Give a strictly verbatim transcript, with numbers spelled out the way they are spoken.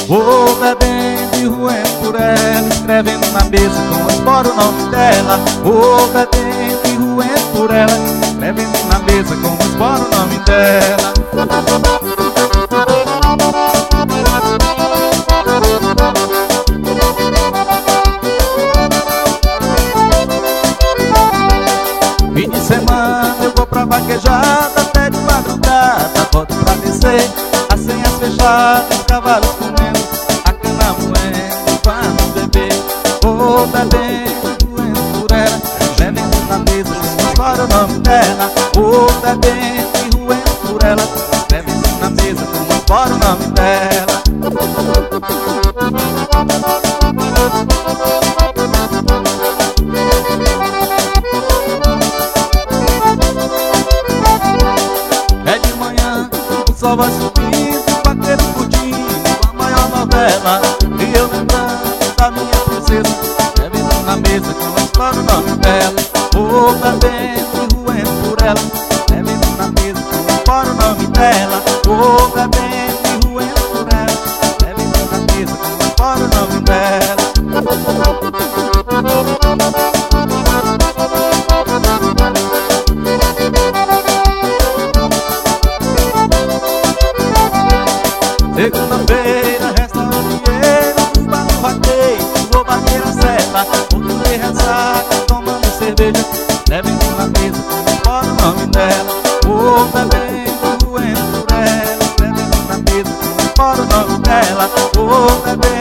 Vou bebendo e roendo por ela, escrevendo na mesa com esporo o nome dela. Vou bebendo e roendo por ela, escrevendo na mesa com esporo o nome dela. Fim de semana eu vou pra vaquejada, até de madrugada volto pra descer. As senhas fechadas, cavalos comendo, a cana moendo, vamos beber. Vou bebendo, moendo por ela, bebendo na mesa, fora o nome dela. Vou bebendo e roendo por ela, bebendo na mesa, fora o nome dela. É de manhã, o sol vai subindo, o vaqueiro curtindo a maior novela. E eu lembrando da minha princesa, bebendo na mesa com a história o nome dela. Vou bebendo e roendo por ela, bebendo na mesa com a história o nome dela. Vou bebendo e roendo por ela, bebendo na mesa com a história o nome dela. Segunda-feira, resta o dinheiro, o bar no vaqueiro, vou bater a seta. Outro de ressaca, tomando cerveja, bebendo na mesa, fora o nome dela. Vou bebendo, roendo por ela, bebendo na mesa, fora o nome dela. Vou bebendo